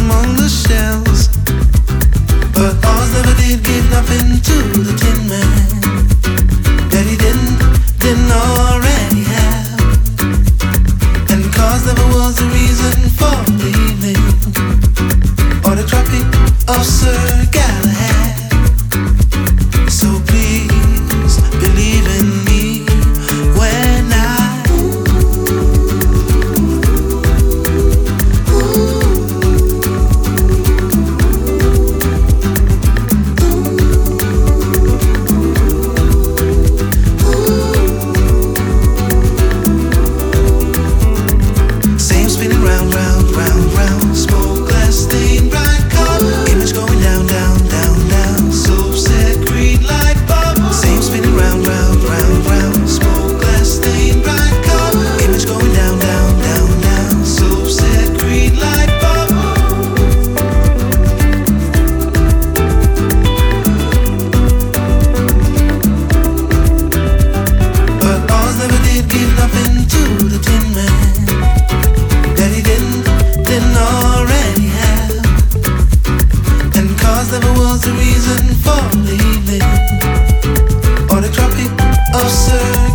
among the shells. But Oz never did give nothing to the Tin Man that he didn't already have. And cause never was the reason for leaving, or the Tropic of Sir Galahad. So please believe in me when the reason for leaving, or the Tropic of Sir